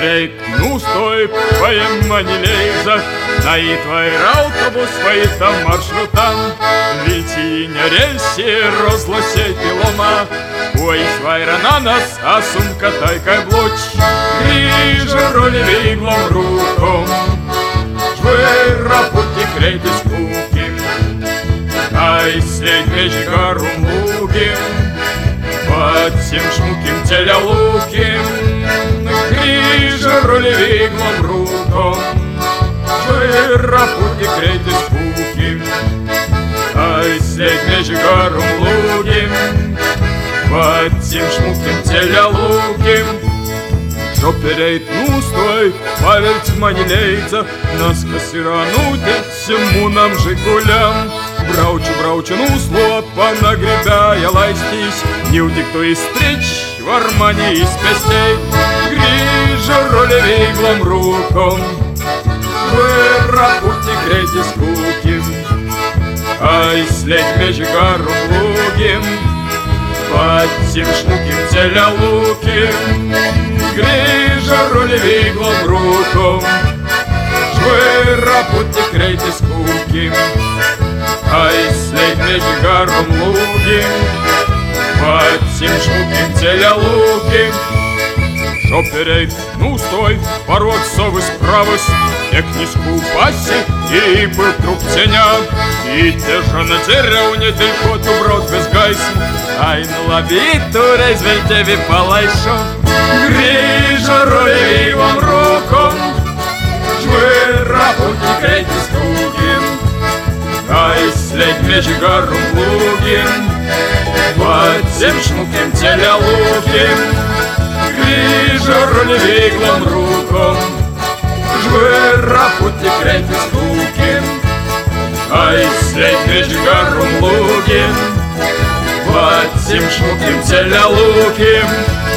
перейд, ну стой, поема не лейза, на и твой автобус, твой там маршрутан, віці не рельсі, розлосей пілома, ой, свайра на нас, а сумка тайкай блоч, гріже ролі віглом руком, жвира пути крейтись куким, ай слід межі гарум луким, под всем шмуким теля луким, гріже ролі віглом руком, жвира пути крейтись куким, ай слід межі гарум луким, под всем шмуким теля луким. Що перейд, ну стой, палець манілейця, нас касиранути всему нам жигулям. Браучу, ну слова понагребая ластись, не удикто из встреч в армане из костей. Грижа роли виглом руком, вырапути грейте скуким, ай следь межи гару лугим, под тем шмуким теля луким. Грижа роли виглом руком, вырапути грейте скуким, ай след межі гаром лугим, под сім шмуким теля луким. Що перейд, ну стой, пород сови справись, як низку пасі, і бив труп ценя, і держа на деревні дельхоту брод без гайсм, ай на лавіту резвельтеві палайшо, гріжа ролі вам руком, жвира пути крейті скугим, ай след межі гаром лугим, под всем шмуким теля луким, гріжа ролі віглом руком, жвира пути крейті скуким, ай след межі гаром лугим, под всем шмуким теля луким.